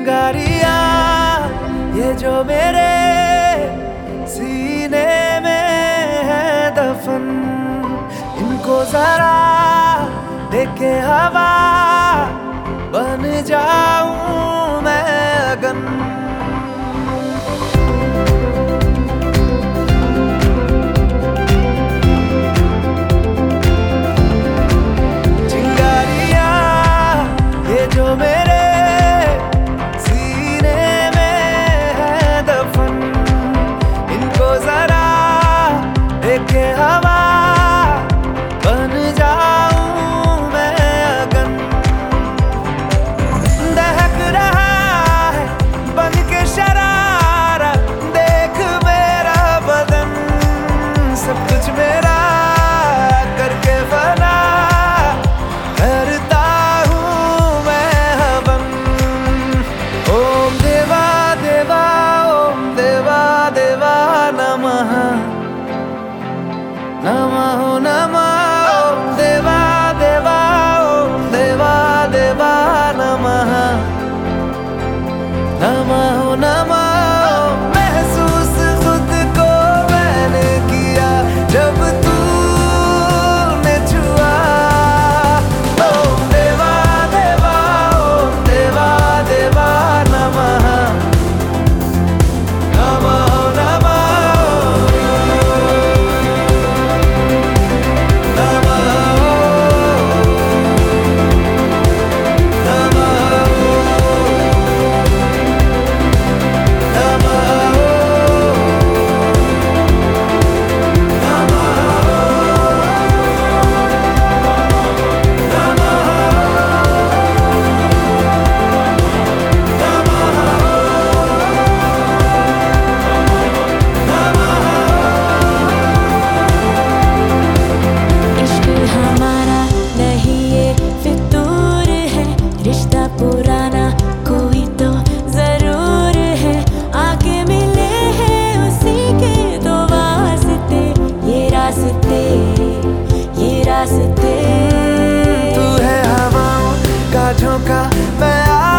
चिंगारियां ये जो मेरे सीने में है दफन, इनको जरा देखे हवा बन जाऊं मैं अगन। चिंगारियां ये जो मेरे सीने में है दफन, इनको जरा देखे हवा बन जाऊं मैं अगन। दहक रहा है बन के शरारा, देख मेरा बदन सब कुछ मेरा करके फना करता हूँ मैं हवन। ओम देवा देवा ओम देवा देवा नमः नमः नमः। ओम देवा देवा ओम देवा देवा नमः नमः नमः। महसूस खुद को मैंने किया जब तूने छुआ। ओम देवा देवा ओम देवा देवा नमः नमः नमः पुराना कोई तो जरूर है, आके मिले हैं उसी के दो वास्ते, ये रास्ते तू है हवाओं का झोंका, मैं